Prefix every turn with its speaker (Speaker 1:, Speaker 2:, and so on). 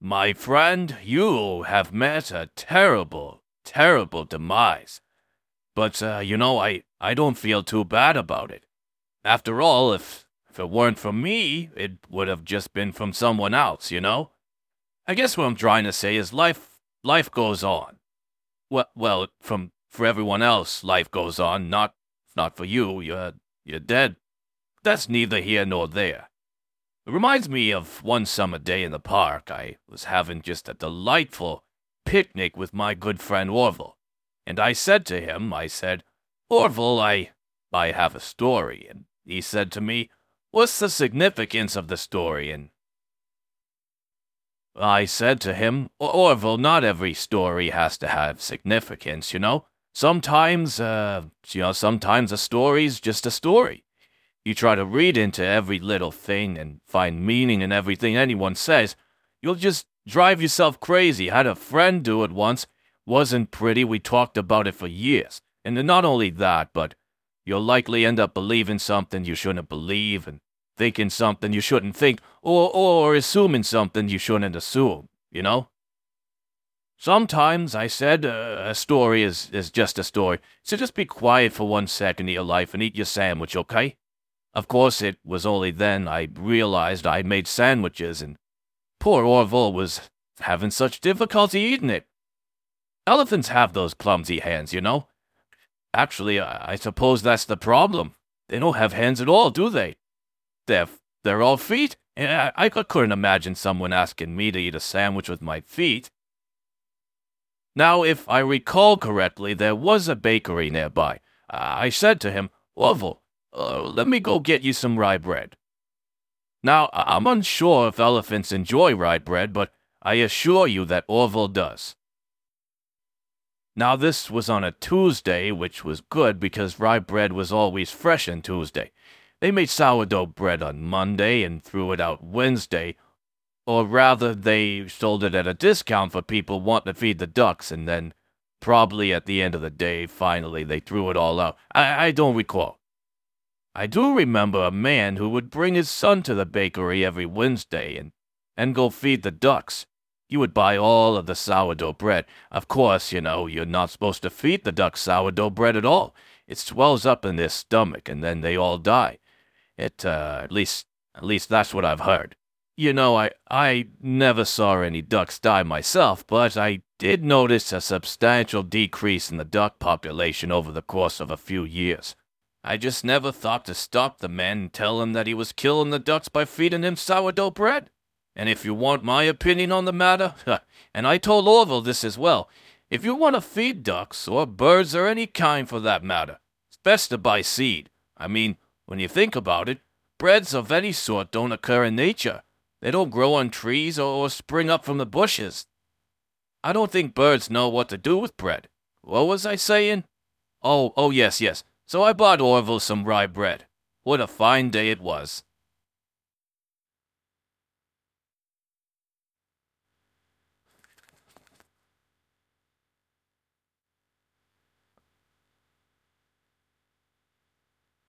Speaker 1: My friend, you have met a terrible, terrible demise. But, I don't feel too bad about it. After all, if it weren't from me, it would have just been from someone else, you know? I guess what I'm trying to say is life goes on. For everyone else, life goes on, not for you. You're dead. That's neither here nor there. It reminds me of one summer day in the park. I was having just a delightful picnic with my good friend Orville. And I said to him, Orville, I have a story. And he said to me, what's the significance of the story? And I said to him, Orville, not every story has to have significance, you know? Sometimes a story's just a story. You try to read into every little thing and find meaning in everything anyone says, you'll just drive yourself crazy. Had a friend do it once. Wasn't pretty. We talked about it for years. And not only that, but you'll likely end up believing something you shouldn't believe and thinking something you shouldn't think or assuming something you shouldn't assume, you know? Sometimes, I said, a story is just a story. So just be quiet for 1 second of your life and eat your sandwich, okay? Of course, it was only then I realized I made sandwiches, and poor Orville was having such difficulty eating it. Elephants have those clumsy hands, you know? Actually, I suppose that's the problem. They don't have hands at all, do they? They're all feet. And I couldn't imagine someone asking me to eat a sandwich with my feet. Now, if I recall correctly, there was a bakery nearby. I said to him, Orville, let me go get you some rye bread. Now, I'm unsure if elephants enjoy rye bread, but I assure you that Orville does. Now, this was on a Tuesday, which was good because rye bread was always fresh on Tuesday. They made sourdough bread on Monday and threw it out Wednesday, or rather, they sold it at a discount for people wanting to feed the ducks, and then, probably at the end of the day, finally they threw it all out. I don't recall. I do remember a man who would bring his son to the bakery every Wednesday and go feed the ducks. He would buy all of the sourdough bread. Of course, you know, you're not supposed to feed the ducks sourdough bread at all. It swells up in their stomach, and then they all die. At least that's what I've heard. You know, I never saw any ducks die myself, but I did notice a substantial decrease in the duck population over the course of a few years. I just never thought to stop the man and tell him that he was killing the ducks by feeding him sourdough bread. And if you want my opinion on the matter, and I told Orville this as well, if you want to feed ducks, or birds, or any kind for that matter, it's best to buy seed. I mean, when you think about it, breads of any sort don't occur in nature. They don't grow on trees or spring up from the bushes. I don't think birds know what to do with bread. What was I saying? Oh, yes. So I bought Orville some rye bread. What a fine day it was.